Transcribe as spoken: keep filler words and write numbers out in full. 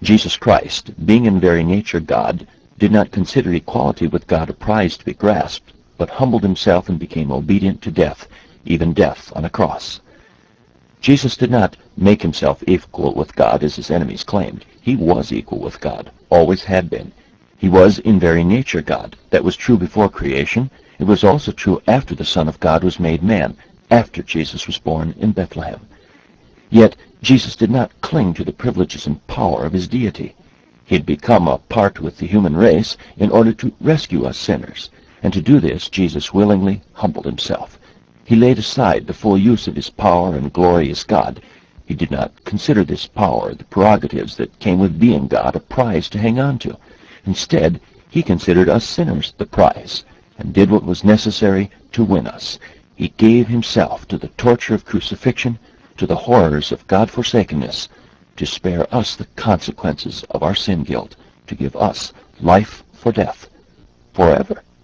Jesus Christ, being in very nature God, did not consider equality with God a prize to be grasped, but humbled himself and became obedient to death, even death on a cross. Jesus did not make himself equal with God as his enemies claimed. He was equal with God, always had been. He was in very nature God. That was true before creation. It was also true after the Son of God was made man, after Jesus was born in Bethlehem. Yet Jesus did not cling to the privileges and power of his deity. He had become a part with the human race in order to rescue us sinners, and to do this Jesus willingly humbled himself. He laid aside the full use of his power and glory as God. He did not consider this power, the prerogatives that came with being God, a prize to hang on to. Instead, he considered us sinners the prize, and did what was necessary to win us. He gave himself to the torture of crucifixion, to the horrors of God-forsakenness, to spare us the consequences of our sin guilt, to give us life for death, forever.